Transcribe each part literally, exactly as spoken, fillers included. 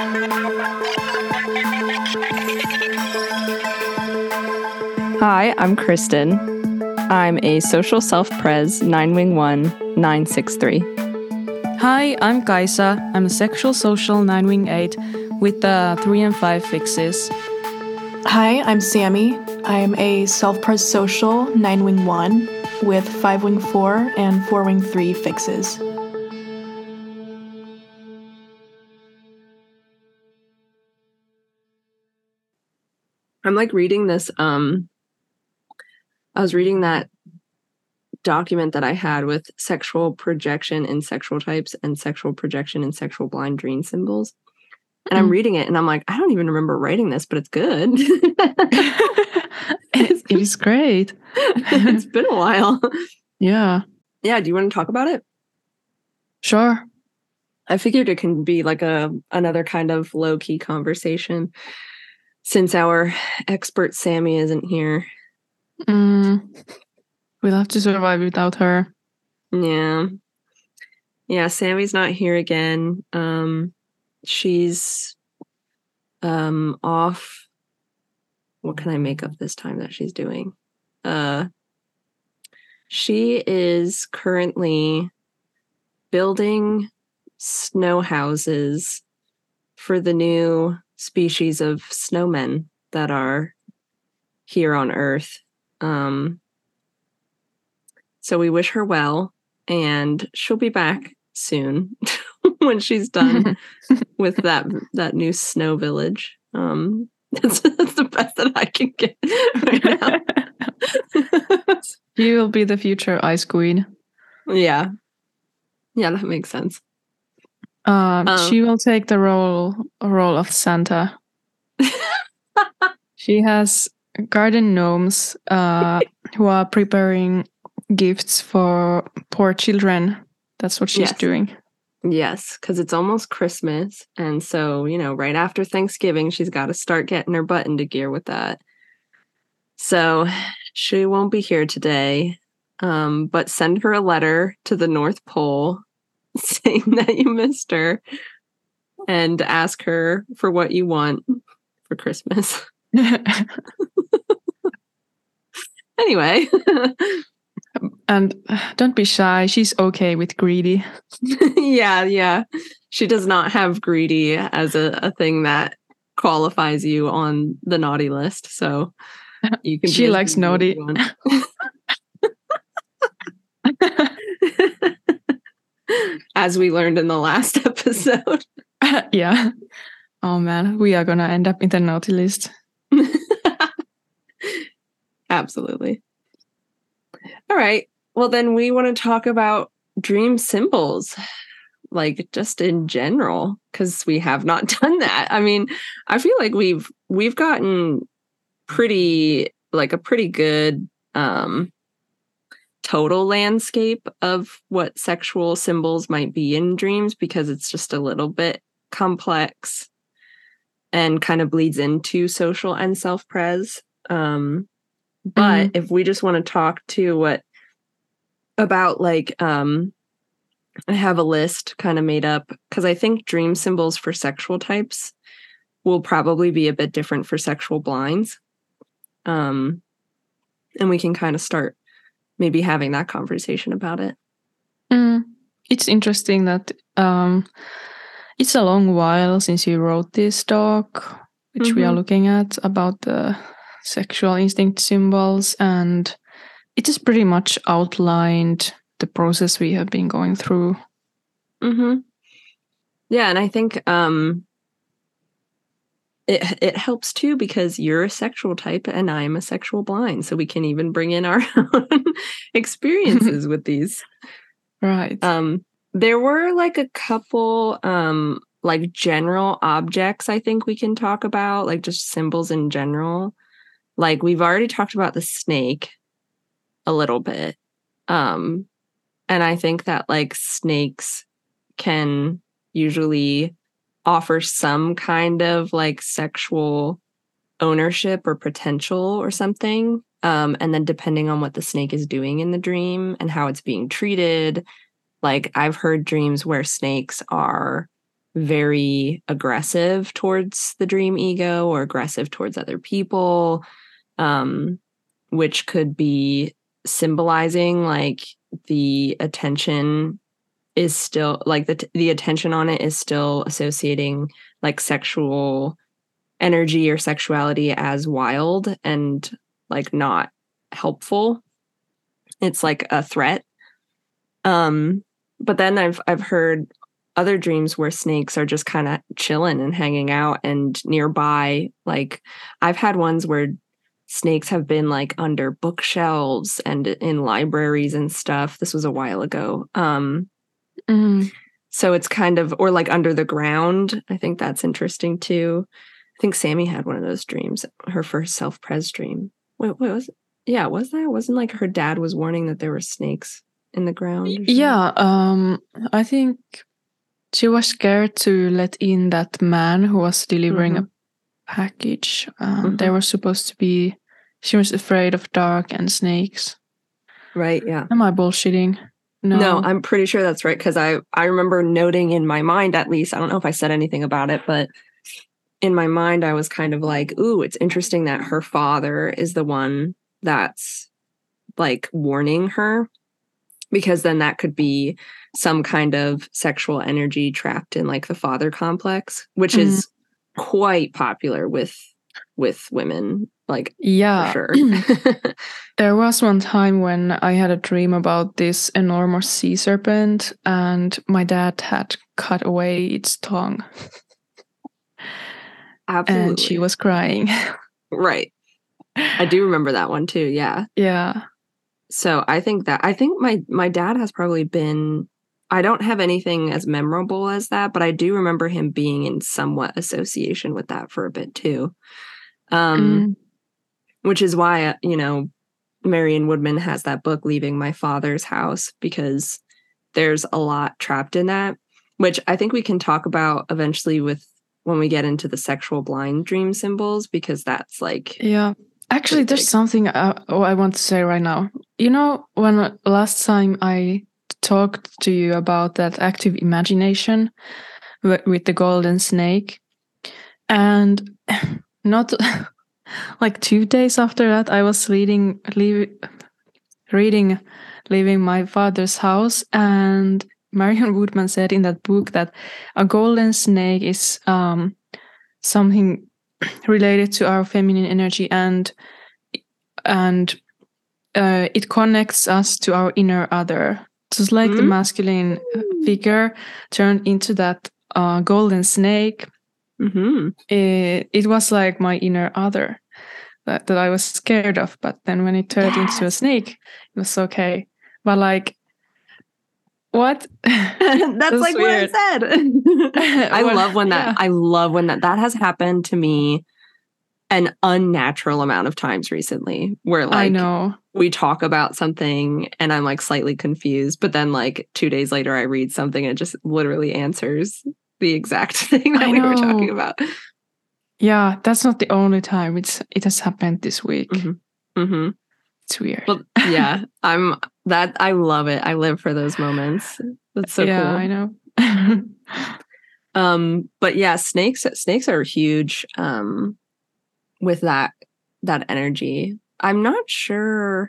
Hi, I'm Kristen. I'm a social self-pres nine wing one nine six three. Hi, I'm Kaisa. I'm a sexual social nine wing eight with the three and five fixes. Hi, I'm Sammy. I'm a self-pres social nine wing one with five wing four and four wing three fixes. I'm like reading this, um, I was reading that document that I had with sexual projection in sexual types and sexual projection in sexual blind dream symbols. And I'm reading it and I'm like, I don't even remember writing this, but it's good. it, it is great. It's been a while. Yeah. Yeah. Do you want to talk about it? Sure. I figured it can be like a another kind of low-key conversation since our expert Sammy isn't here. Mm, we'll have to survive without her. Yeah. Yeah, Sammy's not here again. Um, she's um off. What can I make up this time that she's doing? Uh, she is currently building snow houses for the new species of snowmen that are here on Earth. Um, so we wish her well, and she'll be back soon when she's done with that that new snow village. Um, that's, that's the best that I can get right now. You will be the future ice queen. Yeah. Yeah, that makes sense. Um, Um, she will take the role role of Santa. She has garden gnomes uh, who are preparing gifts for poor children. That's what she's yes. doing. Yes, because it's almost Christmas. And so, you know, right after Thanksgiving, she's got to start getting her butt into gear with that. So she won't be here today, um, but send her a letter to the North Pole saying that you missed her and ask her for what you want for Christmas. Anyway. And don't be shy. She's okay with greedy. yeah, yeah. She does not have greedy as a, a thing that qualifies you on the naughty list. So you can. She likes naughty. As we learned in the last episode. Yeah. Oh man, we are gonna end up in the naughty list. Absolutely. All right. Well, then we want to talk about dream symbols, like just in general, because we have not done that. I mean, I feel like we've we've gotten pretty like a pretty good um, total landscape of what sexual symbols might be in dreams, because it's just a little bit complex and kind of bleeds into social and self-pres. Um, but mm-hmm. if we just want to talk to what about like, um, I have a list kind of made up because I think dream symbols for sexual types will probably be a bit different for sexual blinds. Um, and we can kind of start maybe having that conversation about it. Mm, it's interesting that um, it's a long while since you wrote this doc, which mm-hmm. we are looking at about the sexual instinct symbols, and it is pretty much outlined the process we have been going through. Mm-hmm. Yeah, and I think um, it it helps too because you're a sexual type and I'm a sexual blind, so we can even bring in our own experiences with these. Right. Um, there were like a couple um, like general objects I think we can talk about, like just symbols in general. Like we've already talked about the snake a little bit. Um, and I think that like snakes can usually offer some kind of like sexual ownership or potential or something. Um, and then depending on what the snake is doing in the dream and how it's being treated, like I've heard dreams where snakes are very aggressive towards the dream ego or aggressive towards other people, um, which could be symbolizing like the attention is still like the the attention on it is still associating like sexual energy or sexuality as wild and like not helpful. It's like a threat. Um, but then I've I've heard other dreams where snakes are just kind of chilling and hanging out and nearby. Like I've had ones where snakes have been like under bookshelves and in libraries and stuff. This was a while ago. Um, Mm. so it's kind of, or like under the ground. I think that's interesting too. I think Sammy had one of those dreams, her first self-pres dream. Wait, what was it? Yeah, was that? Wasn't like her dad was warning that there were snakes in the ground? Or something? Yeah, um, I think she was scared to let in that man who was delivering Mhm. a package. Um, Mhm. There was supposed to be, she was afraid of dark and snakes. Right, yeah. Am I bullshitting? No. No, I'm pretty sure that's right because I, I remember noting in my mind, at least, I don't know if I said anything about it, but in my mind, I was kind of like, ooh, it's interesting that her father is the one that's like warning her, because then that could be some kind of sexual energy trapped in like the father complex, which Mhm. is quite popular with with women, like Yeah. for sure. There was one time when I had a dream about this enormous sea serpent, and my dad had cut away its tongue, Absolutely. and she was crying. Right. I do remember that one too. Yeah. Yeah. So I think that I think my my dad has probably been, I don't have anything as memorable as that, but I do remember him being in somewhat association with that for a bit too. Um, Mm. which is why, uh, you know, Marion Woodman has that book, Leaving My Father's House, because there's a lot trapped in that, which I think we can talk about eventually with when we get into the sexual blind dream symbols, because that's like, Yeah. Actually, pretty there's big. something I, oh, I want to say right now. You know, when last time I talked to you about that active imagination wi- with the golden snake, and not like two days after that, I was leading, leave, reading Leaving My Father's House, and Marion Woodman said in that book that a golden snake is um, something related to our feminine energy, and and uh, it connects us to our inner other. Just like the Mm. masculine figure turned into that uh, golden snake, Mhm. it, it was like my inner other that, that I was scared of. But then when it turned into a Yes. snake, it was okay. But like, what? That's That's like weird. what I said. I Well, love when that yeah. I love when that that has happened to me an unnatural amount of times recently, where I like know. we talk about something and I'm like slightly confused, but then like two days later I read something and it just literally answers the exact thing that I we were talking know. about. Yeah, that's not the only time. It's it has happened this week. Mm-hmm. Mm-hmm. It's weird. Well, yeah, I'm that I love it. I live for those moments. That's so yeah, cool. I know. Um, but yeah, snakes snakes are huge um with that that energy. I'm not sure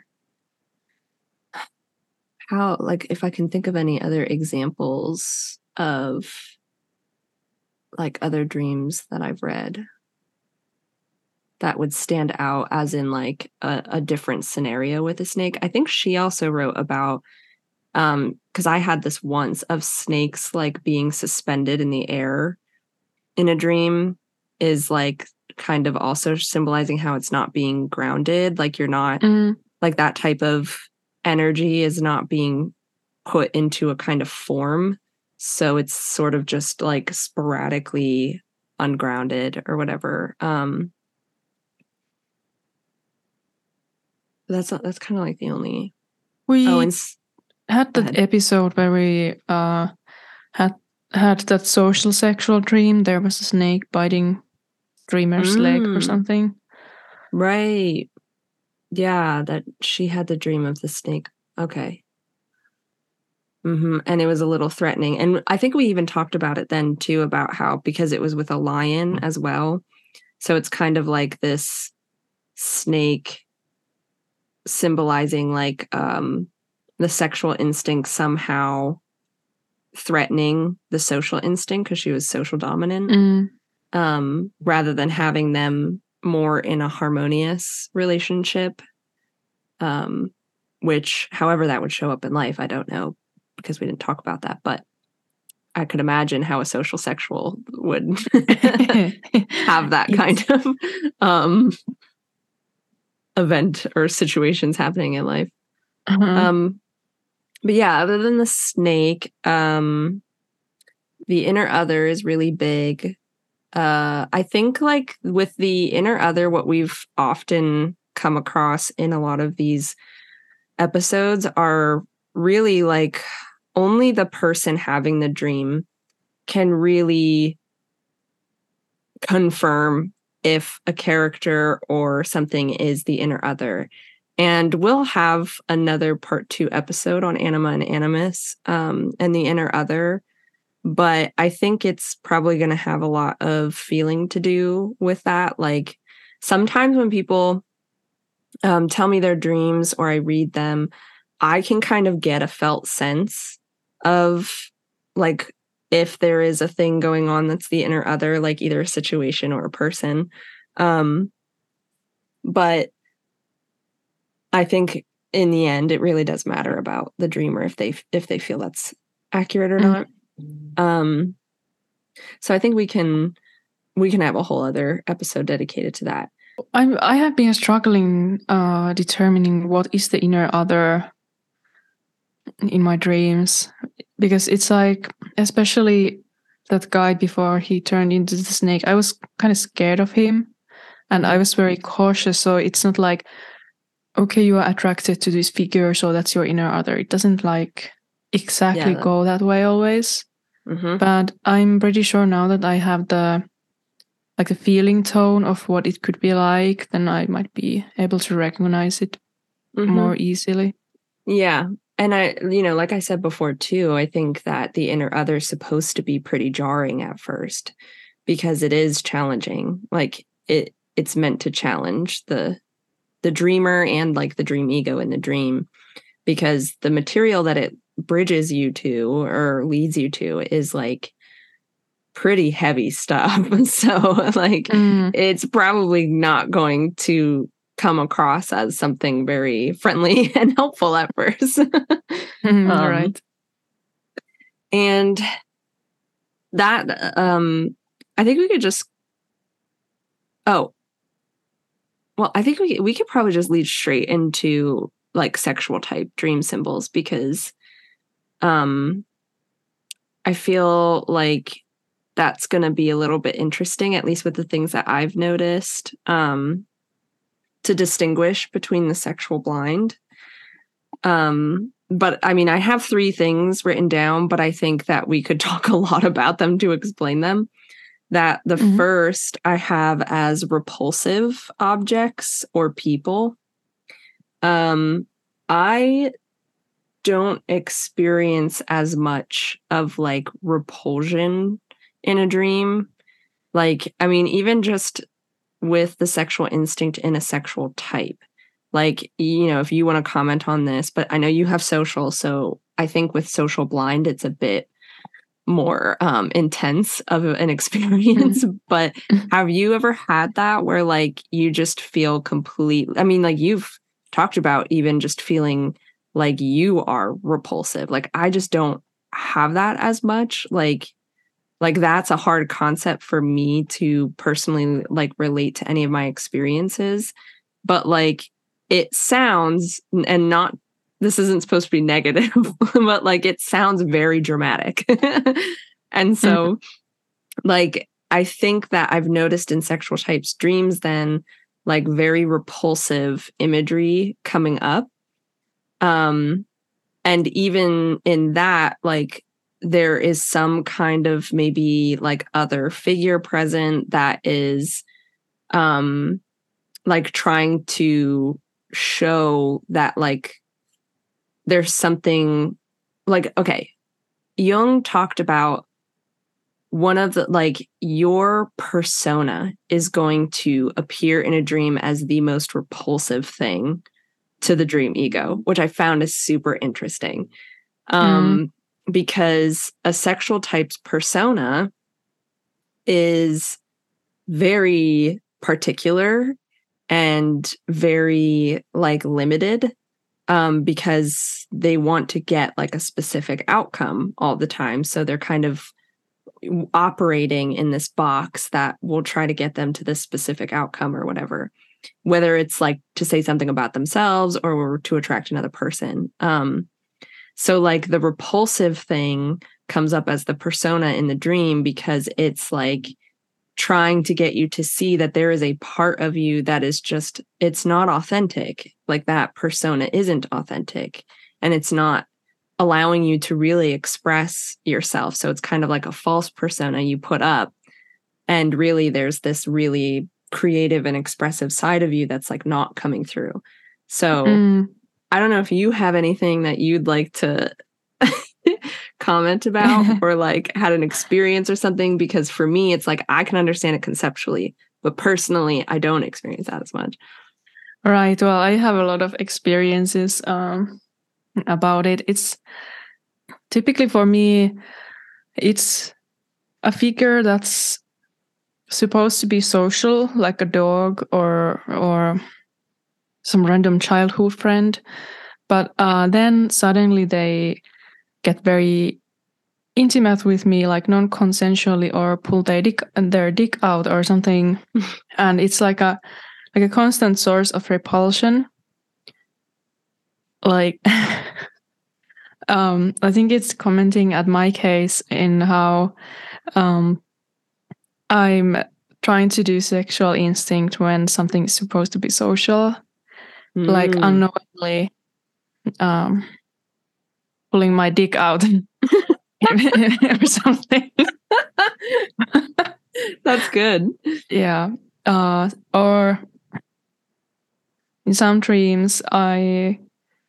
how, like, if I can think of any other examples of like other dreams that I've read that would stand out as in like a, a different scenario with a snake. I think she also wrote about um because I had this once of snakes like being suspended in the air in a dream is like kind of also symbolizing how it's not being grounded, like you're not Mm, like that type of energy is not being put into a kind of form, so it's sort of just like sporadically ungrounded or whatever. Um that's that's kind of like the only we oh and s- had go that ahead. episode where we uh had had that social sexual dream. There was a snake biting dreamer's leg or Mm, something. right. Yeah, that she had the dream of the snake. Okay. Mm-hmm. And it was a little threatening. And I think we even talked about it then too, about how, because it was with a lion as well. So it's kind of like this snake symbolizing like um, the sexual instinct somehow threatening the social instinct because she was social dominant, Mm. um, rather than having them more in a harmonious relationship. Um, which, however that would show up in life, I don't know, because we didn't talk about that, but I could imagine how a social sexual would have that kind of um, event or situations happening in life. Uh-huh. Um, but yeah, other than the snake, um, the inner other is really big. Uh, I think like with the inner other, what we've often come across in a lot of these episodes are really like only the person having the dream can really confirm if a character or something is the inner other. And we'll have another part two episode on Anima and Animus um, and the inner other. But I think it's probably going to have a lot of feeling to do with that. Like sometimes when people um, tell me their dreams or I read them, I can kind of get a felt sense of like if there is a thing going on that's the inner other, like either a situation or a person. Um, but I think in the end, it really does matter about the dreamer if they if they feel that's accurate or Mm. not. Um, so I think we can we can have a whole other episode dedicated to that. I I have been struggling uh, determining what is the inner other in my dreams, because it's like, especially that guy before he turned into the snake, I was kind of scared of him and I was very cautious. So it's not like, okay, you are attracted to this figure, so that's your inner other. It doesn't like exactly Yeah. go that way always. Mm-hmm. But I'm pretty sure now that I have the like the feeling tone of what it could be like, then I might be able to recognize it Mm-hmm. more easily. Yeah. And I, you know, like I said before too, I think that the inner other is supposed to be pretty jarring at first because it is challenging. Like it, it's meant to challenge the, the dreamer and like the dream ego in the dream, because the material that it bridges you to or leads you to is like pretty heavy stuff. So like Mm. it's probably not going to come across as something very friendly and helpful at first. um, um, right. And that, um, I think we could just, oh, well, I think we we could probably just lead straight into like sexual type dream symbols, because um, I feel like that's going to be a little bit interesting, at least with the things that I've noticed, um, to distinguish between the sexual blind. Um, but I mean, I have three things written down, but I think that we could talk a lot about them to explain them. That the Mhm. first I have as repulsive objects or people. Um, I don't experience as much of like repulsion in a dream. Like, I mean, even just with the sexual instinct in a sexual type. Like, you know, if you want to comment on this, but I know you have social, so I think with social blind, it's a bit more um, intense of an experience. But have you ever had that where like you just feel complete? I mean, like you've talked about even just feeling like you are repulsive. Like I just don't have that as much. Like, like that's a hard concept for me to personally like relate to any of my experiences. But like it sounds, and not, this isn't supposed to be negative, but like it sounds very dramatic. And so like I think that I've noticed in sexual types dreams then like very repulsive imagery coming up. Um and even in that, like there is some kind of maybe like other figure present that is um like trying to show that like there's something like, okay, Jung talked about one of the, like, your persona is going to appear in a dream as the most repulsive thing to the dream ego, which I found is super interesting. Um, mm. Because a sexual type's persona is very particular and very, like, limited, um, because they want to get, like, a specific outcome all the time. So they're kind of operating in this box that will try to get them to this specific outcome or whatever, whether it's like to say something about themselves or to attract another person. Um, so like the repulsive thing comes up as the persona in the dream because it's like trying to get you to see that there is a part of you that is just, it's not authentic. Like that persona isn't authentic, and it's not allowing you to really express yourself. So it's kind of like a false persona you put up. And really there's this really creative and expressive side of you that's like not coming through. So mm. I don't know if you have anything that you'd like to comment about or like had an experience or something, because for me, it's like, I can understand it conceptually, but personally, I don't experience that as much. Right. Well, I have a lot of experiences um, about it. It's typically for me, it's a figure that's supposed to be social, like a dog or or some random childhood friend, but uh, then suddenly they get very intimate with me, like non-consensually, or pull their dick their dick out or something, and it's like a like a constant source of repulsion. Like, um, I think it's commenting at my case in how um, I'm trying to do sexual instinct when something is supposed to be social, mm. like unknowingly um, pulling my dick out or something. That's good. Yeah. Uh, or in some dreams, I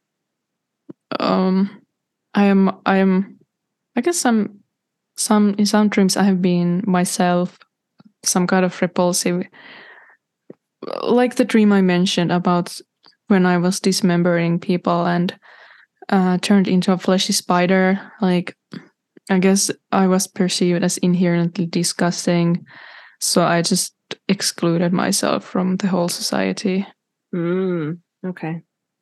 um, I am I am I guess some some in some dreams I have been myself, some kind of repulsive, like the dream I mentioned about when I was dismembering people and uh, turned into a fleshy spider. Like, I guess I was perceived as inherently disgusting, so I just excluded myself from the whole society. Mm, okay.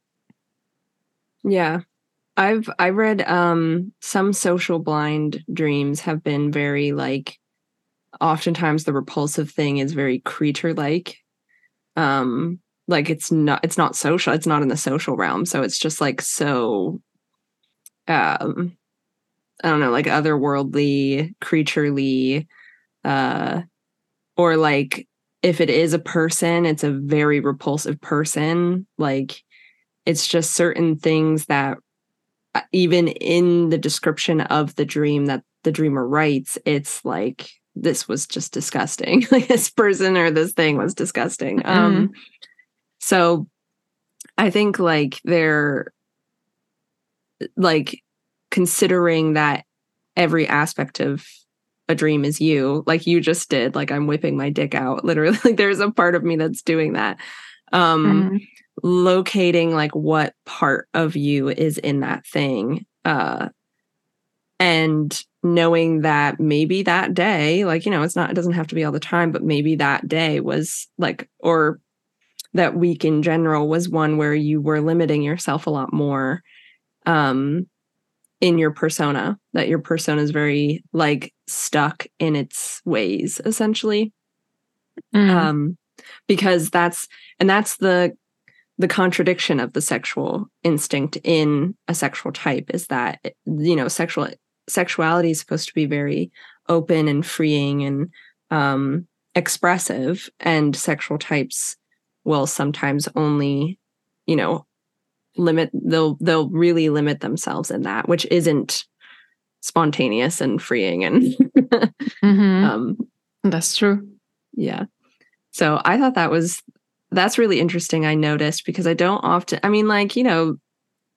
Yeah. I've I read um some social blind dreams have been very like, oftentimes the repulsive thing is very creature-like. Um like it's not it's not social, it's not in the social realm. So it's just like so um I don't know, like otherworldly, creaturely, uh or like if it is a person, it's a very repulsive person. Like it's just certain things that even in the description of the dream that the dreamer writes, it's like, this was just disgusting. Like this person or this thing was disgusting. Mm-hmm. Um, so I think like they're like considering that every aspect of a dream is you, like you just did, like I'm whipping my dick out. Literally, like there's a part of me that's doing that. Um, mm-hmm. Locating like what part of you is in that thing, uh and knowing that maybe that day, like, you know, it's not, it doesn't have to be all the time, but maybe that day was like, or that week in general was one where you were limiting yourself a lot more um in your persona, that your persona is very like stuck in its ways essentially. Mm. Um because that's and that's the the contradiction of the sexual instinct in a sexual type, is that, you know, sexual sexuality is supposed to be very open and freeing and um, expressive, and sexual types will sometimes only, you know, limit, they'll they'll really limit themselves in that, which isn't spontaneous and freeing and mm-hmm. um, that's true. Yeah. So I thought that was That's really interesting, I noticed, because I don't often, I mean, like, you know,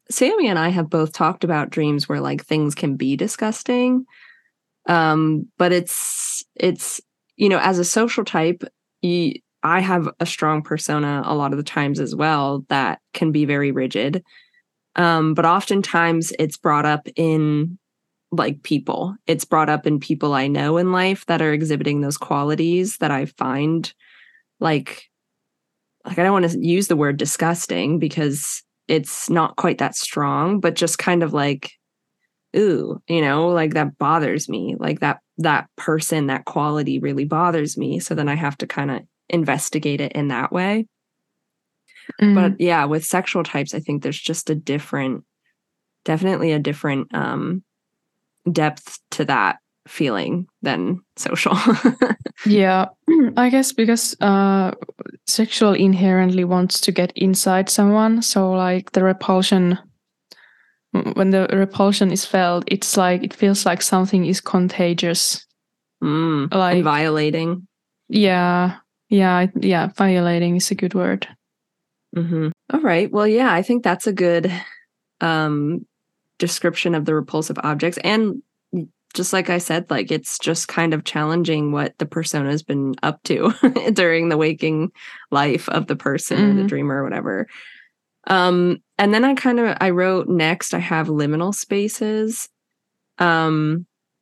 Sammy and I have both talked about dreams where like things can be disgusting. Um, but it's it's you know, as a social type, you, I have a strong persona a lot of the times as well that can be very rigid. Um, but oftentimes it's brought up in like people. It's brought up in people I know in life that are exhibiting those qualities that I find like like I don't want to use the word disgusting because it's not quite that strong, but just kind of like, ooh, you know, like that bothers me. Like that that person, that quality really bothers me. So then I have to kind of investigate it in that way. Mm. But yeah, with sexual types, I think there's just a different, definitely a different um, depth to that feeling than social. Yeah, I guess because uh, sexual inherently wants to get inside someone. So like the repulsion, when the repulsion is felt, it's like, it feels like something is contagious. mm, Like, and violating. Yeah, yeah, yeah, violating is a good word. Mm-hmm. All right. Well, yeah, I think that's a good um, description of the repulsive objects. And just like I said, like it's just kind of challenging what the persona has been up to during the waking life of the person mm-hmm. or the dreamer or whatever. Um, and then I kind of, I wrote next, I have liminal spaces. Um,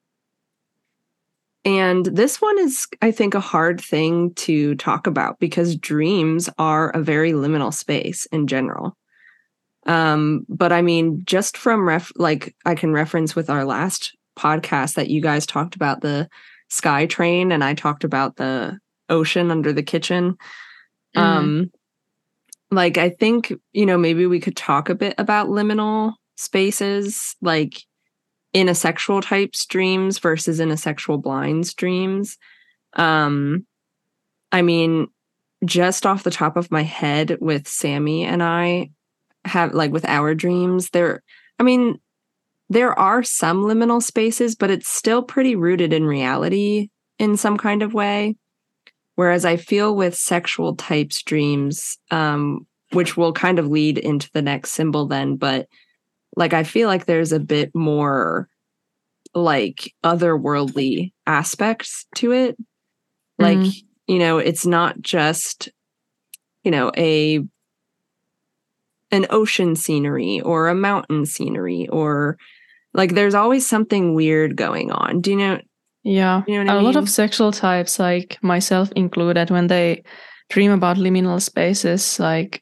and this one is, I think, a hard thing to talk about because dreams are a very liminal space in general. Um, but I mean, just from ref, like I can reference with our last podcast that you guys talked about the sky train and I talked about the ocean under the kitchen. Mm. Um, like, I think, you know, maybe we could talk a bit about liminal spaces, like in a sexual type's dreams versus in a sexual blind's dreams. Um, I mean, just off the top of my head with Sammy and I have like with our dreams there, I mean, there are some liminal spaces, but it's still pretty rooted in reality in some kind of way. Whereas I feel with sexual types dreams, um, which will kind of lead into the next symbol then, but like I feel like there's a bit more like otherworldly aspects to it. Like, mm. you know, it's not just, you know, a an ocean scenery or a mountain scenery or like there's always something weird going on. Do you know? Yeah. You know what a I mean? lot of sexual types, like myself included, when they dream about liminal spaces, like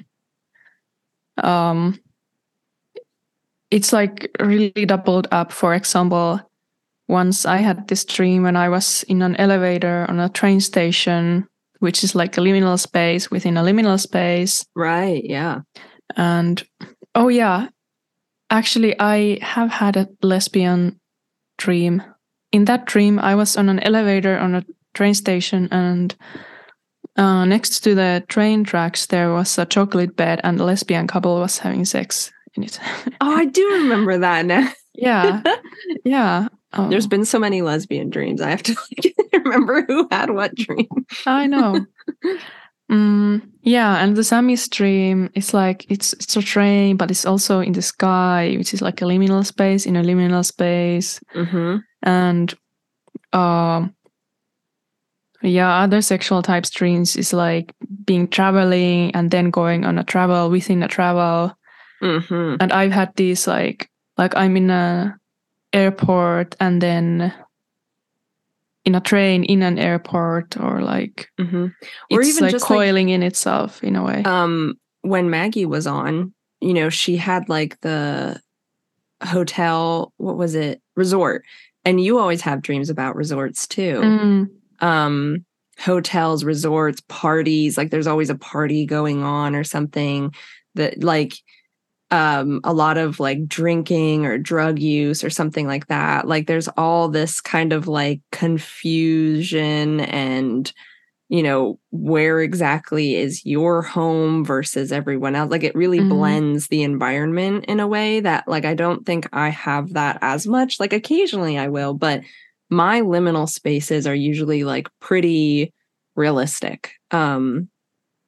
um it's like really doubled up. For example, once I had this dream when I was in an elevator on a train station, which is like a liminal space within a liminal space. Right, yeah. And oh yeah, actually I have had a lesbian dream. In that dream, I was on an elevator on a train station and uh, next to the train tracks, there was a chocolate bed and a lesbian couple was having sex in it. Oh, I do remember that now. Yeah, yeah. Oh. There's been so many lesbian dreams. I have to like, remember who had what dream. I know. mm, yeah, and the Sammy's dream is like it's it's a train, but it's also in the sky, which is like a liminal space in a liminal space. Mm-hmm. And um, yeah, other sexual types dreams is like being traveling and then going on a travel within a travel. Mm-hmm. And I've had these like like I'm in a airport and then in a train in an airport or like mm-hmm. or it's even like just coiling like, in itself in a way. Um, when Maggie was on, you know, she had like the hotel, what was it? Resort. And you always have dreams about resorts too. Mm. Um, hotels, resorts, parties, like there's always a party going on or something that like um a lot of like drinking or drug use or something like that. Like there's all this kind of like confusion and you know where exactly is your home versus everyone else. Like it really mm-hmm. blends the environment in a way that like I don't think I have that as much. Like occasionally I will, but my liminal spaces are usually like pretty realistic. Um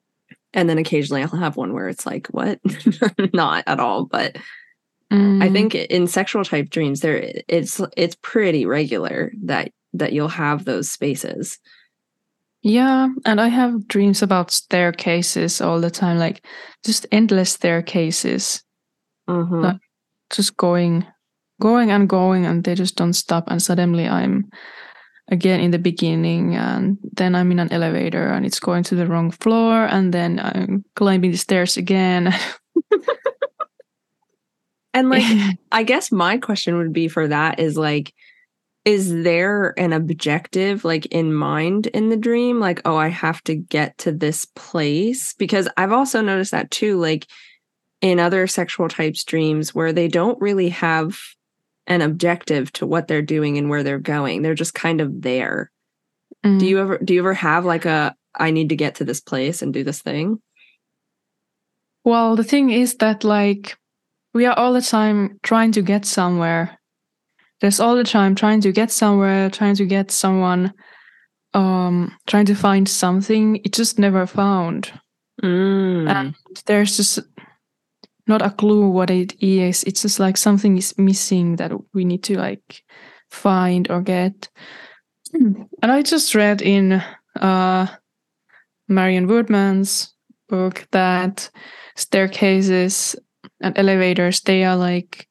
And then occasionally I'll have one where it's like, what? Not at all. But Mm. I think in sexual type dreams, there it's it's pretty regular that that you'll have those spaces. Yeah, and I have dreams about staircases all the time, like just endless staircases, Mm-hmm. like just going, going and going, and they just don't stop. And suddenly I'm again in the beginning, and then I'm in an elevator, and it's going to the wrong floor, and then I'm climbing the stairs again. And like, I guess my question would be for that is like, is there an objective like in mind in the dream? Like, oh, I have to get to this place? Because I've also noticed that too, like in other sexual types dreams where they don't really have an objective to what they're doing and where they're going. They're just kind of there. Mm. Do you ever do you ever have like a I need to get to this place and do this thing? Well, the thing is that like we are all the time trying to get somewhere. There's all the time trying to get somewhere, trying to get someone, um, trying to find something. It's just never found. Mm. And there's just not a clue what it is. It's just like something is missing that we need to like find or get. And I just read in uh, Marion Woodman's book that staircases and elevators, they are like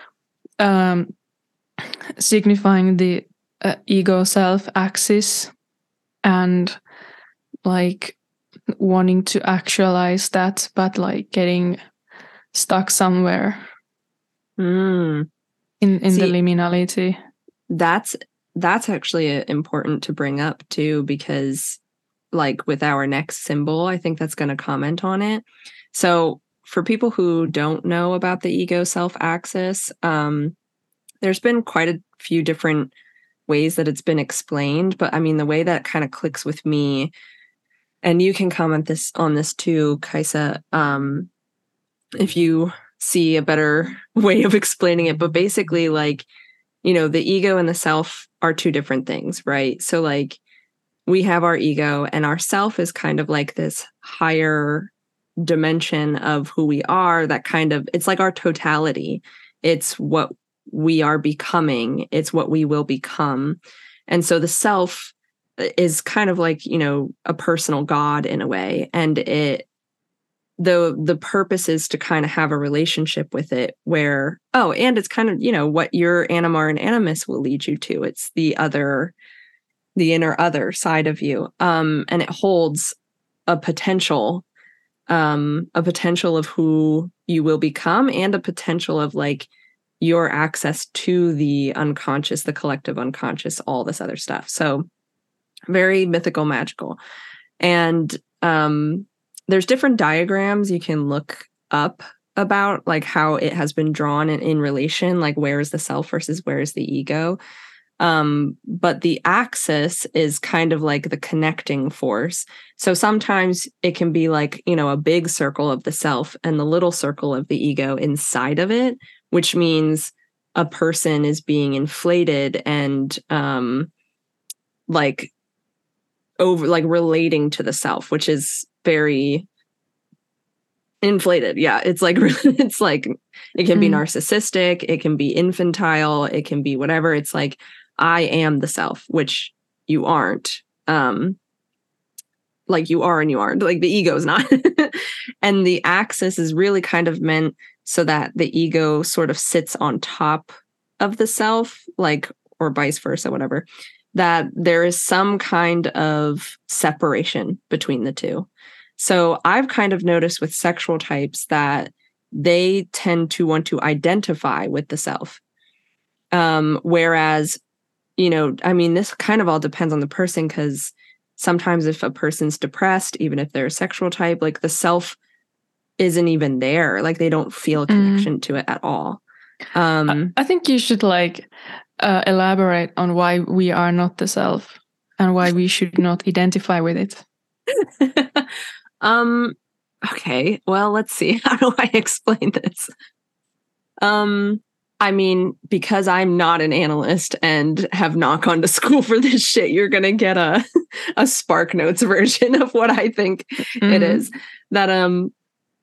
um, signifying the uh, ego self axis and like wanting to actualize that, but like getting stuck somewhere Mm. in, in See, the liminality. That's that's actually important to bring up too, because like with our next symbol, I think that's going to comment on it. So for people who don't know about the ego self axis, um, there's been quite a few different ways that it's been explained, but I mean, the way that kind of clicks with me, and you can comment this on this too, Kaisa, um, if you see a better way of explaining it, but basically like, you know, the ego and the self are two different things, right? So like we have our ego and our self is kind of like this higher dimension of who we are, that kind of, it's like our totality. It's what we are becoming. It's what we will become. And so the self is kind of like, you know, a personal God in a way. And it, the the purpose is to kind of have a relationship with it where, oh, and it's kind of, you know, what your Animar and Animus will lead you to. It's the other, the inner other side of you. Um, and it holds a potential, um, a potential of who you will become and a potential of like your access to the unconscious, the collective unconscious, all this other stuff. So very mythical, magical. And um there's different diagrams you can look up about like how it has been drawn in, in relation, like where is the self versus where is the ego. Um, but the axis is kind of like the connecting force. So sometimes it can be like, you know, a big circle of the self and the little circle of the ego inside of it, which means a person is being inflated and um, like over like relating to the self, which is very inflated. Yeah, it's like it's like it can be Mm. narcissistic, it can be infantile, it can be whatever. It's like I am the self, which you aren't. Um like you are and you aren't. Like the ego is not. And the axis is really kind of meant so that the ego sort of sits on top of the self, like, or vice versa, whatever. That there is some kind of separation between the two. So I've kind of noticed with sexual types that they tend to want to identify with the self. Um, whereas, you know, I mean, this kind of all depends on the person, because sometimes if a person's depressed, even if they're a sexual type, like the self isn't even there. Like they don't feel a connection mm. to it at all. Um, I, I think you should like uh, elaborate on why we are not the self and why we should not identify with it. um, okay, well, let's see. How do I explain this? Um, I mean, because I'm not an analyst and have not gone to school for this shit, you're going to get a, a Spark Notes version of what I think mm-hmm. it is. That, um,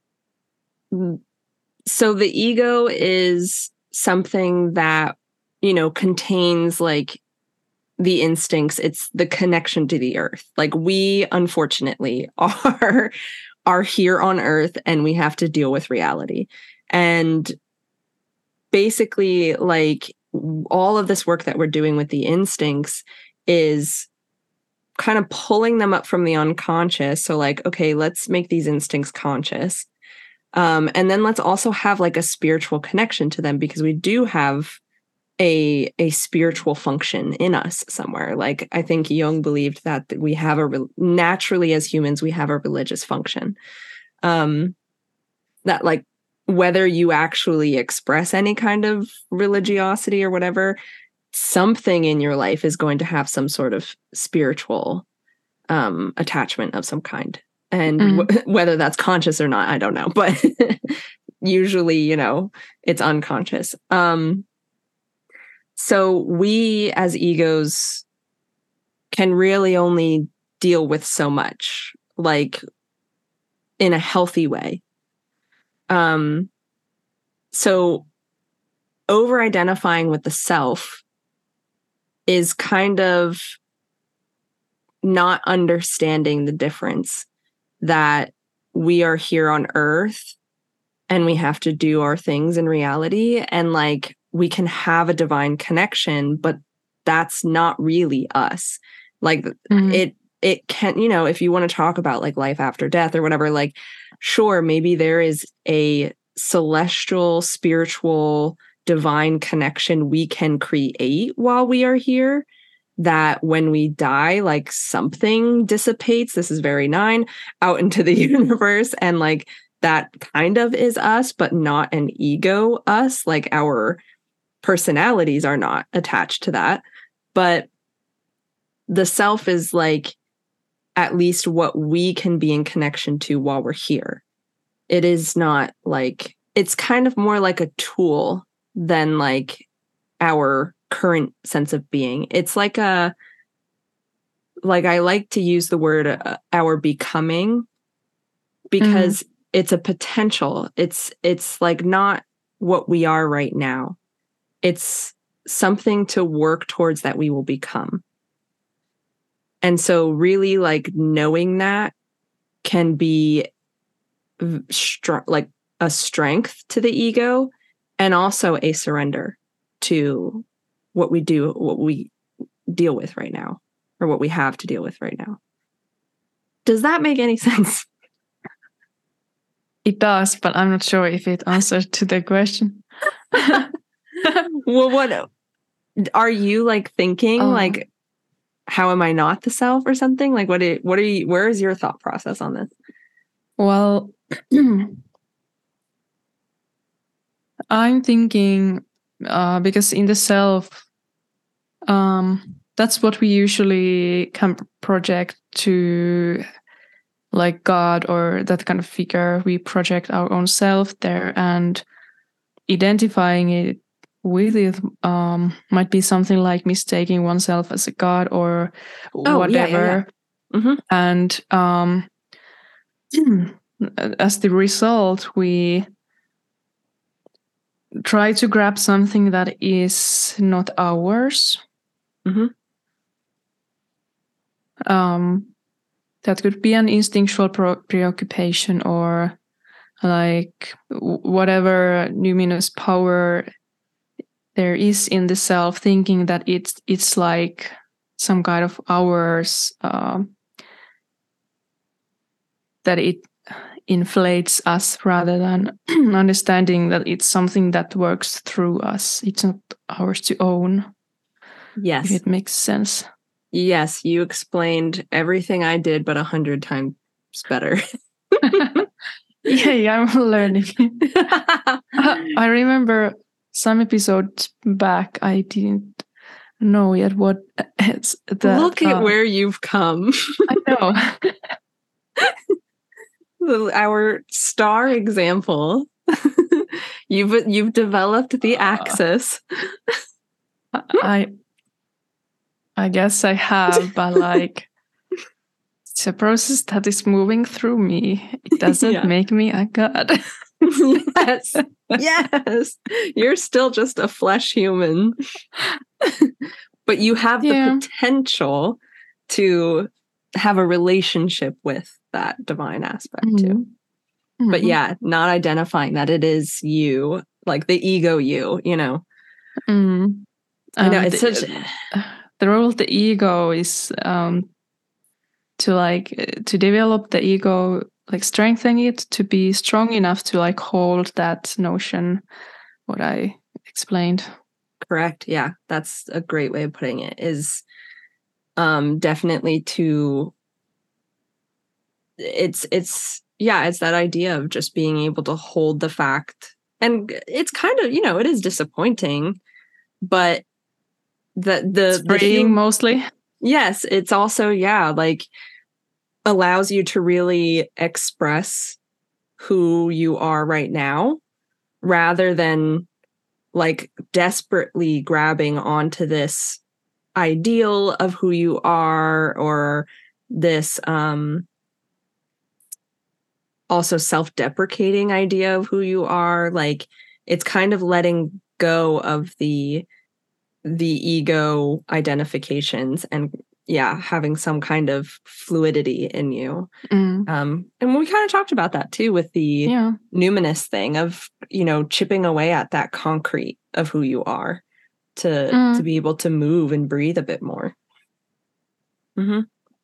so the ego is something that, you know, contains like the instincts. It's the connection to the earth. Like we, unfortunately, are, are here on earth and we have to deal with reality. And basically, like all of this work that we're doing with the instincts is kind of pulling them up from the unconscious. So like, okay, let's make these instincts conscious. Um, and then let's also have like a spiritual connection to them, because we do have a a spiritual function in us somewhere. Like I think Jung believed that we have a re- naturally as humans, we have a religious function. Um, that like, whether you actually express any kind of religiosity or whatever, something in your life is going to have some sort of spiritual um, attachment of some kind. And mm. w- whether that's conscious or not, I don't know. But usually, you know, it's unconscious. Um, so we as egos can really only deal with so much, like in a healthy way. Um, so over identifying with the self is kind of not understanding the difference that we are here on earth and we have to do our things in reality. And like, we can have a divine connection, but that's not really us. Like mm-hmm. it, it can, you know, if you want to talk about like life after death or whatever, like, sure, maybe there is a celestial, spiritual, divine connection we can create while we are here, that when we die, like something dissipates, this is very nine, out into the universe. And like, that kind of is us, but not an ego us. Like our personalities are not attached to that. But the self is like, at least what we can be in connection to while we're here. It is not like, it's kind of more like a tool than like our current sense of being. It's like a, like I like to use the word uh, our becoming, because mm-hmm. it's a potential. It's, it's like not what we are right now. It's something to work towards that we will become. And so really like knowing that can be str- like a strength to the ego, and also a surrender to what we do, what we deal with right now, or what we have to deal with right now. Does that make any sense? It does, but I'm not sure if it answers to the question. Well, what are you like thinking? Um, like, how am I not the self or something? Like, what? Do, what are you? Where is your thought process on this? Well, I'm thinking uh, because in the self, um, that's what we usually can project to, like God or that kind of figure. We project our own self there, and identifying it with it um, might be something like mistaking oneself as a God or oh, whatever. Yeah, yeah, yeah. Mm-hmm. And um, as the result, we try to grab something that is not ours. Mm-hmm. Um, that could be an instinctual pro- preoccupation or like whatever numinous power there is in the self, thinking that it's it's like some kind of ours, uh, that it inflates us rather than understanding that it's something that works through us. It's not ours to own. Yes. If it makes sense. Yes, you explained everything I did, but a hundred times better. yeah, yeah, I'm learning. I remember some episodes back, I didn't know yet what it's that. Look at uh, where you've come. I know. Our star example. you've you've developed the axis. I I guess I have, but like it's a process that is moving through me. It doesn't Yeah. make me a god. Yes. Yes. You're still just a flesh human. But you have Yeah. the potential to have a relationship with that divine aspect too. Mhm. But yeah, not identifying that it is you, like the ego you, you know. Mm. I know Um, it's the, such the role of the ego is um, to like uh, to develop the ego, like strengthen it to be strong enough to like hold that notion. What I explained. correct. Yeah, that's a great way of putting it. Is um definitely to it's it's yeah, it's that idea of just being able to hold the fact. And it's kind of, you know, it is disappointing, but the the the Freeing hum- mostly. yes, it's also, yeah, like allows you to really express who you are right now rather than like desperately grabbing onto this ideal of who you are, or this um also self-deprecating idea of who you are. Like it's kind of letting go of the the ego identifications and yeah, having some kind of fluidity in you. Mm. Um, and we kind of talked about that too with the Yeah. numinous thing of, you know, chipping away at that concrete of who you are to Mm. to be able to move and breathe a bit more. Mm-hmm.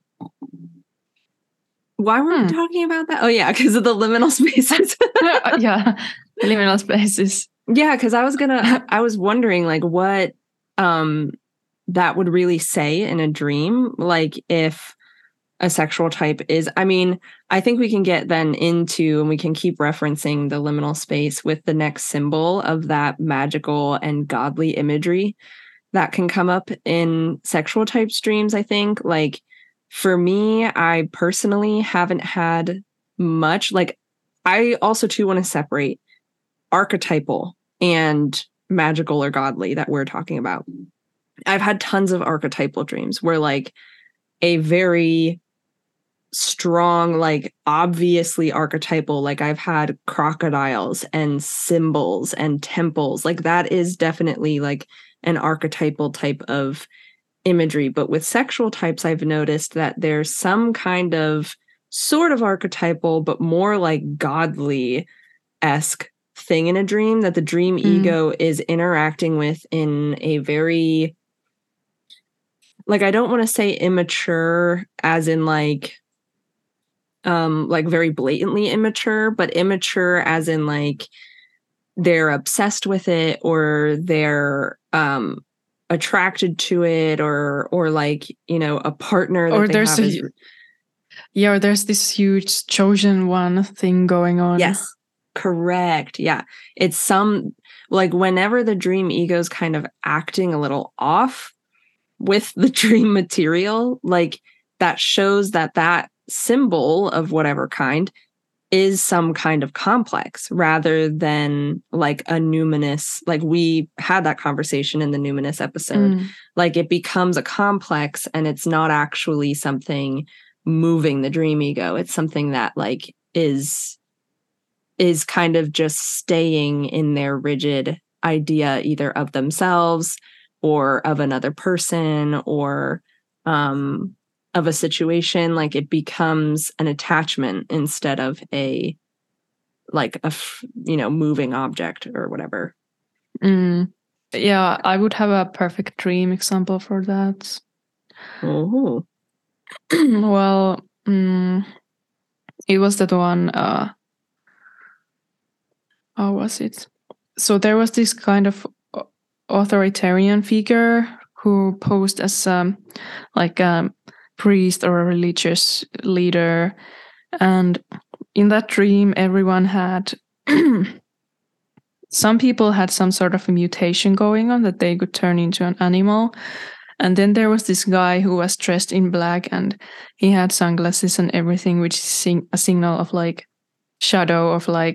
Why were Hmm. we talking about that? Oh yeah, because of the liminal spaces. Yeah, the liminal spaces. Yeah, because I was gonna, I was wondering like what um that would really say in a dream, like if a sexual type is, I mean, I think we can get then into, and we can keep referencing the liminal space with the next symbol of that magical and godly imagery that can come up in sexual type dreams. I think, like, for me, I personally haven't had much. Like, I also too want to separate archetypal and magical or godly that we're talking about. I've had tons of archetypal dreams where like a very strong, like obviously archetypal, like I've had crocodiles and symbols and temples. Like that is definitely like an archetypal type of imagery. But with sexual types, I've noticed that there's some kind of sort of archetypal, but more like godly-esque thing in a dream that the dream Mm. ego is interacting with in a very, like, I don't want to say immature as in like um like very blatantly immature, but immature as in like they're obsessed with it, or they're um attracted to it, or or like, you know, a partner that Or they there's have a is yeah, or there's this huge chosen one thing going on. yes, correct. Yeah, it's some, like whenever the dream ego's kind of acting a little off with the dream material, like that shows that that symbol of whatever kind is some kind of complex rather than like a numinous, like we had that conversation in the numinous episode. Mm. Like it becomes a complex and it's not actually something moving the dream ego. It's something that like is is kind of just staying in their rigid idea either of themselves or of another person or um of a situation. Like it becomes an attachment instead of a like a f- you know, moving object or whatever. Mm. Yeah, I would have a perfect dream example for that. Oh, Well, mm, it was that one. Uh, how was it? So there was this kind of authoritarian figure who posed as um, like a priest or a religious leader, and in that dream, everyone had. Some people had some sort of a mutation going on that they could turn into an animal. And then there was this guy who was dressed in black and he had sunglasses and everything, which is a signal of like shadow, of like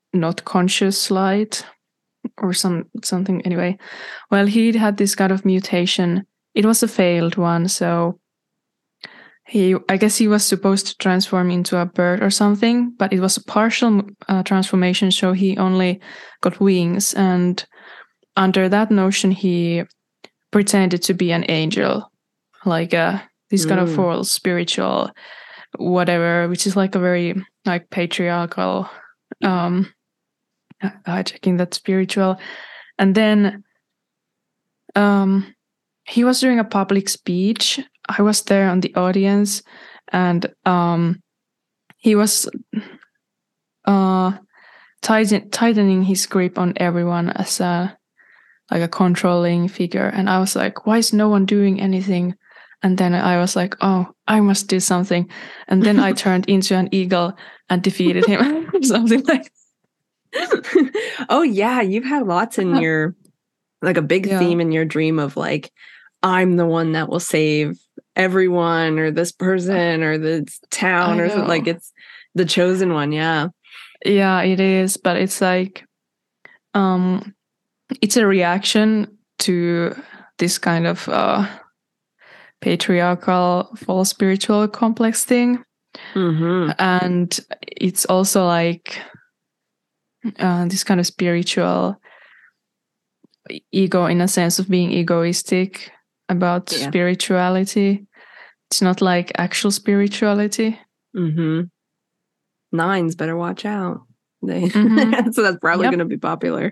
not conscious light or some something anyway. Well, he had this kind of mutation. It was a failed one, so he I guess he was supposed to transform into a bird or something, but it was a partial uh, transformation, so he only got wings, and under that notion he pretended to be an angel, like a this kind of Mm. false spiritual whatever, which is like a very like patriarchal um hijacking that spiritual. And then um he was doing a public speech. I was there on the audience, and um he was uh tighten, tightening his grip on everyone as a like a controlling figure, and I was like, why is no one doing anything? And then I was like, oh, I must do something. And then I turned into an eagle and defeated him. Something like Oh yeah, you've had lots in your like a big Yeah. theme in your dream of like, I'm the one that will save everyone or this person or this town I or something. Like know. it's the chosen one. Yeah. Yeah, it is, but it's like um it's a reaction to this kind of uh patriarchal false spiritual complex thing. Mm-hmm. And it's also like uh, this kind of spiritual ego, in a sense of being egoistic about Yeah. spirituality. It's not like actual spirituality. Mm-hmm. Nines better watch out. They Mhm. so that's probably Yep. gonna be popular.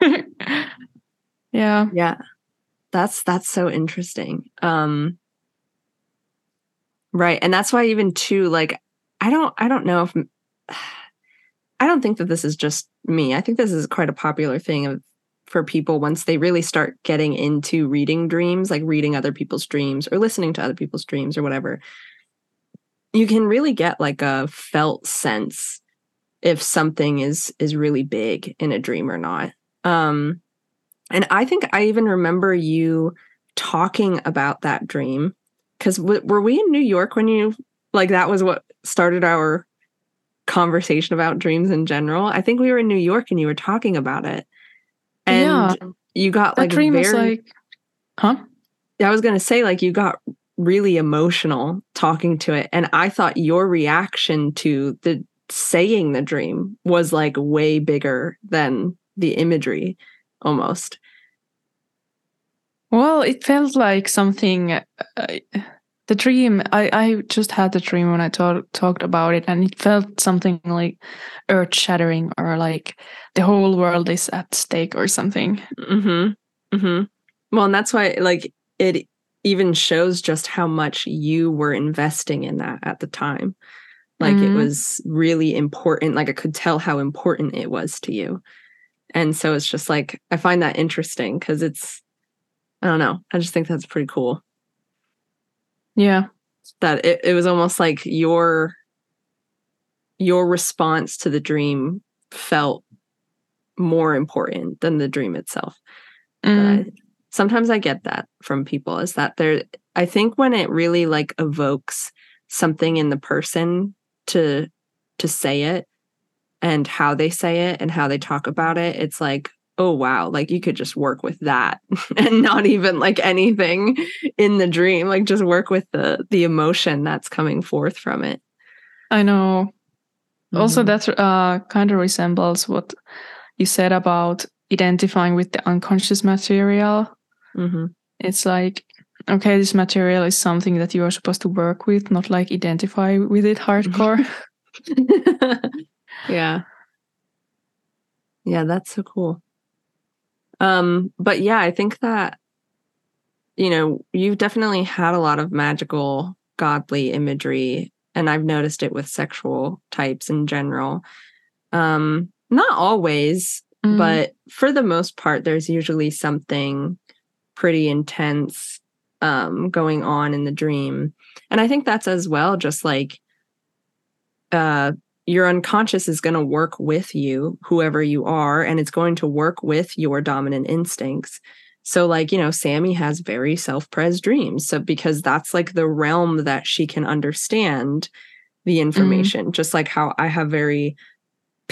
Yeah. Yeah. That's that's so interesting. Um right. And that's why even too, like I don't I don't know if I don't think that this is just me. I think this is quite a popular thing of for people once they really start getting into reading dreams, like reading other people's dreams or listening to other people's dreams or whatever. You can really get like a felt sense if something is is really big in a dream or not. Um and I think I even remember you talking about that dream because w- were we in New York when you like that was what started our conversation about dreams in general? I think we were in New York and you were talking about it, and Yeah. you got That like dream very. was like, huh? I was gonna say like you got really emotional talking to it, and I thought your reaction to the saying the dream was like way bigger than the imagery, almost. Well, it felt like something. Uh, the dream. I, I just had the dream when I talk, talked about it, and it felt something like earth shattering, or like the whole world is at stake, or something. Mm-hmm. Mm-hmm. Well, and that's why, like, it even shows just how much you were investing in that at the time. Like, Mhm. it was really important. Like, I could tell how important it was to you. And so it's just like, I find that interesting because it's, I don't know. I just think that's pretty cool. Yeah. That it, it was almost like your your response to the dream felt more important than the dream itself. Mm. But I, sometimes I get that from people is that there, I think when it really like evokes something in the person to to say it and how they say it and how they talk about it, it's like, oh wow, like you could just work with that and not even like anything in the dream, like just work with the the emotion that's coming forth from it. I know. Also, Mhm. that uh, kind of resembles what you said about identifying with the unconscious material. Mhm. It's like, okay, this material is something that you are supposed to work with, not like identify with it hardcore. Yeah. Yeah, that's so cool. Um, but yeah, I think that, you know, you've definitely had a lot of magical, godly imagery, and I've noticed it with sexual types in general. Um, not always, Mm. but for the most part, there's usually something pretty intense um, going on in the dream. And I think that's as well, just like uh, your unconscious is going to work with you, whoever you are, and it's going to work with your dominant instincts. So, like, you know, Sammy has very self-pres dreams. So, because that's like the realm that she can understand the information, just like how I have very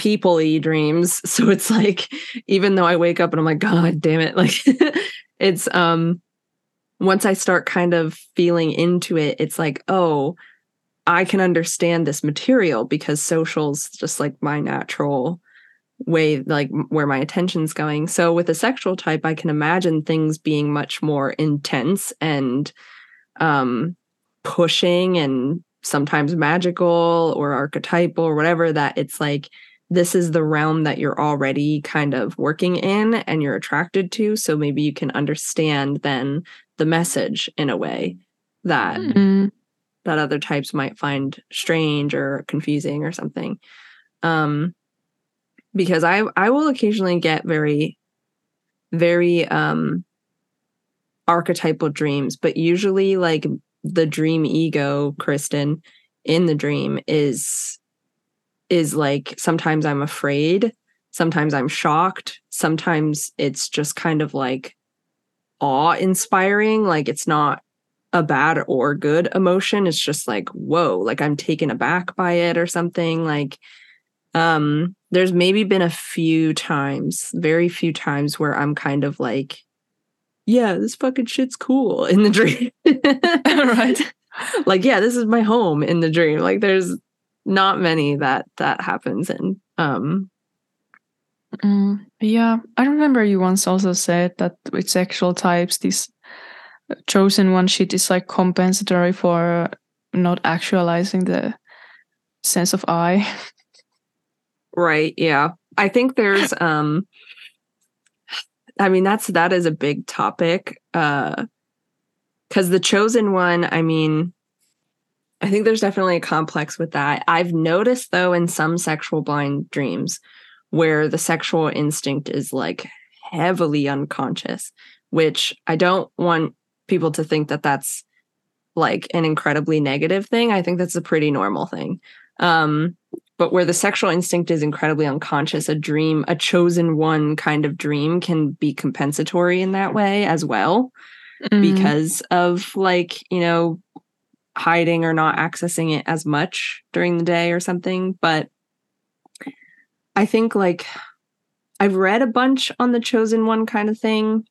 people-y dreams. So it's like, even though I wake up and I'm like, God damn it. Like it's, um, once I start kind of feeling into it, it's like, oh, I can understand this material because social's just like my natural way, like where my attention's going. So with a sexual type, I can imagine things being much more intense and um, pushing and sometimes magical or archetypal or whatever, that it's like, this is the realm that you're already kind of working in and you're attracted to. So maybe you can understand then the message in a way that Mm-hmm. that other types might find strange or confusing or something. Um, because I I will occasionally get very, very um, archetypal dreams, but usually like the dream ego, Kristen, in the dream is is like, sometimes I'm afraid, sometimes I'm shocked, sometimes it's just kind of like awe-inspiring, like it's not a bad or good emotion, it's just like, whoa, like I'm taken aback by it or something. Like um there's maybe been a few times, very few times, where I'm kind of like, yeah, this fucking shit's cool in the dream. Right. Like, yeah, this is my home in the dream. Like there's not many that that happens in. Um Mm, yeah, I remember you once also said that with sexual types, this chosen one shit is like compensatory for not actualizing the sense of I. right, yeah. I think there's um I mean that's that is a big topic. Uh because the chosen one, I mean, I think there's definitely a complex with that. I've noticed though in some sexual blind dreams where the sexual instinct is like heavily unconscious, which I don't want people to think that that's like an incredibly negative thing. I think that's a pretty normal thing. Um, but where the sexual instinct is incredibly unconscious, a dream, a chosen one kind of dream can be compensatory in that way as well, Mm. because of like, you know, hiding or not accessing it as much during the day or something. But I think like I've read a bunch on the chosen one kind of thing,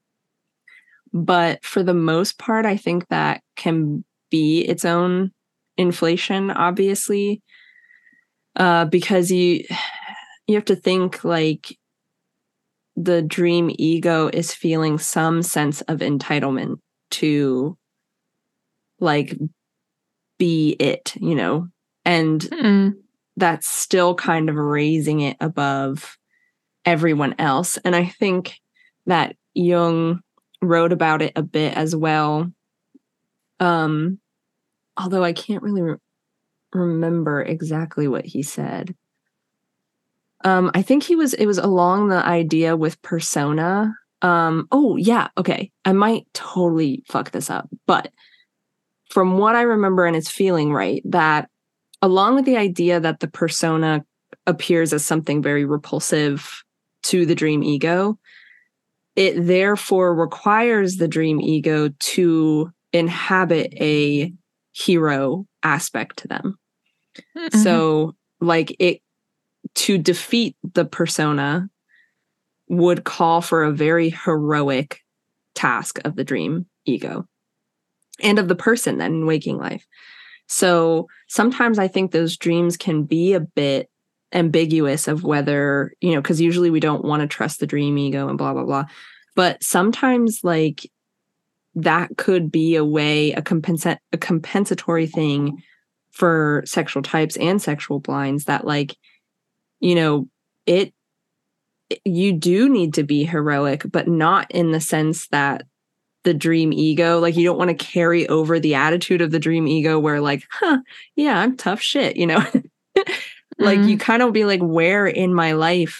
but for the most part, I think that can be its own inflation, obviously, uh, because you you have to think like the dream ego is feeling some sense of entitlement to like be it, you know, and Mm. that's still kind of raising it above everyone else. And I think that Jung wrote about it a bit as well. Um, although I can't really re- remember exactly what he said. Um, I think he was, it was along the idea with persona. Um, oh yeah. Okay. I might totally fuck this up, but from what I remember, and it's feeling right, that along with the idea that the persona appears as something very repulsive to the dream ego, it therefore requires the dream ego to inhabit a hero aspect to them. Mm-hmm. So, like, it to defeat the persona would call for a very heroic task of the dream ego and of the person then in waking life. So sometimes I think those dreams can be a bit ambiguous of whether, you know, because usually we don't want to trust the dream ego and blah, blah, blah. But sometimes like that could be a way, a, compensa- a compensatory thing for sexual types and sexual blinds that like, you know, it, you do need to be heroic, but not in the sense that the dream ego, like you don't want to carry over the attitude of the dream ego where like, huh, yeah, I'm tough shit, you know? Like Mm. you kind of be like, where in my life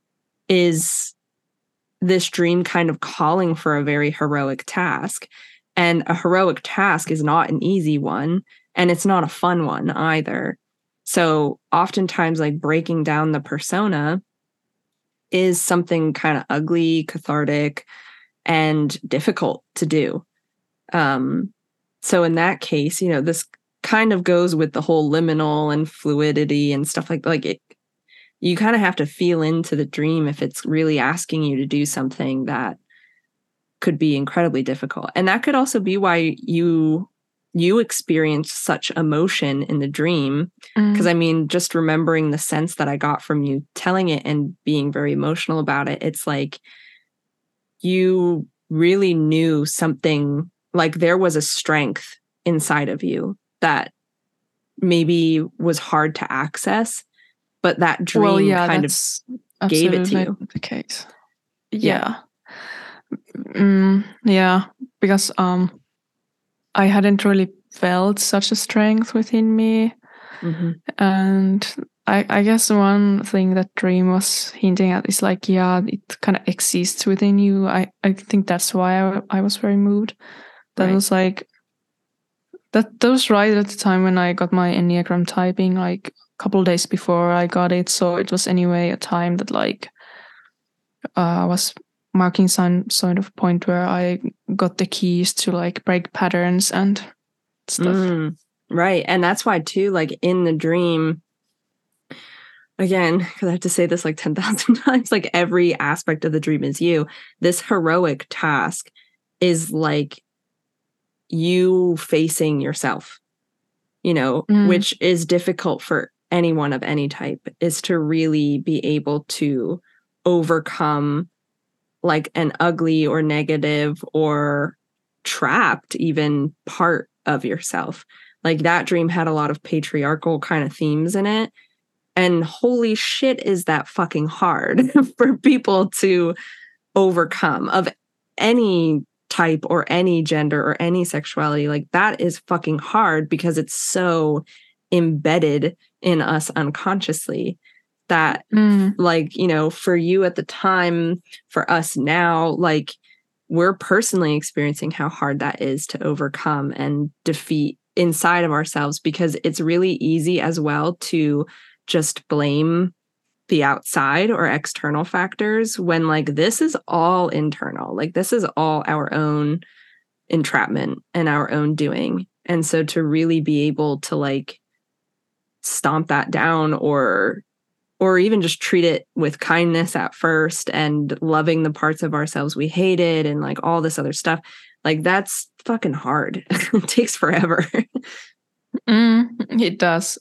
is this dream kind of calling for a very heroic task? And a heroic task is not an easy one, and it's not a fun one either. So oftentimes like breaking down the persona is something kind of ugly, cathartic, and difficult to do. Um, so in that case, you know, this kind of goes with the whole liminal and fluidity and stuff like like it. you kind of have to feel into the dream if it's really asking you to do something that could be incredibly difficult. And that could also be why you you experience such emotion in the dream. Because Mm. I mean, just remembering the sense that I got from you telling it and being very emotional about it, it's like you really knew something, like there was a strength inside of you that maybe was hard to access, but that dream Well, yeah, kind of that's gave it to absolutely you. the case. Yeah. Yeah. Mm, yeah, because um, I hadn't really felt such a strength within me. Mm-hmm. And I, I guess one thing that Dream was hinting at is like, yeah, it kind of exists within you. I, I think that's why I, I was very moved. That Right. was like, that, that was right at the time when I got my Enneagram typing, like a couple of days before I got it. So it was anyway a time that like uh, was marking some sort of point where I got the keys to like break patterns and stuff. Mm, right. And that's why too, like in the dream, again, because I have to say this like ten thousand times, like every aspect of the dream is you. This heroic task is like you facing yourself, you know, Mm. which is difficult for anyone of any type, is to really be able to overcome like an ugly or negative or trapped even part of yourself. Like that dream had a lot of patriarchal kind of themes in it. And holy shit, is that fucking hard for people to overcome, of any type or any gender or any sexuality. Like that is fucking hard because it's so embedded in us unconsciously that Mm. like, you know, for you at the time, for us now, like we're personally experiencing how hard that is to overcome and defeat inside of ourselves, because it's really easy as well to just blame the outside or external factors when like this is all internal. Like this is all our own entrapment and our own doing. And so to really be able to like stomp that down, or or even just treat it with kindness at first and loving the parts of ourselves we hated and like all this other stuff, like that's fucking hard. It takes forever. Mm, it does.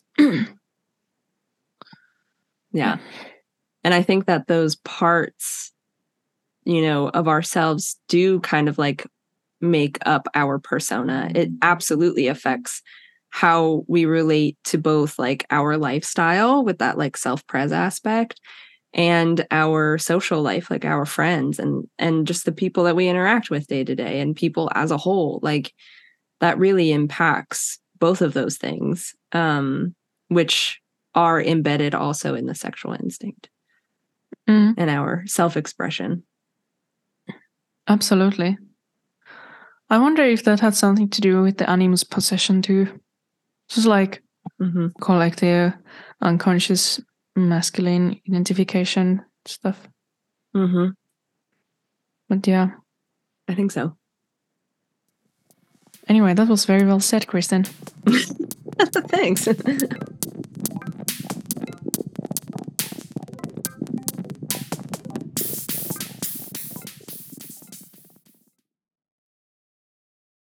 Yeah. And I think that those parts, you know, of ourselves do kind of like make up our persona. It absolutely affects how we relate to both like our lifestyle with that like self-pres aspect and our social life, like our friends and and just the people that we interact with day to day and people as a whole. Like that really impacts both of those things, um, which are embedded also in the sexual instinct Mm, and our self-expression. absolutely. I wonder if that had something to do with the animus possession too. Just like Mm-hmm. collective unconscious masculine identification stuff. Mm-hmm. But yeah. I think so. Anyway, that was very well said, Kristen. Thanks.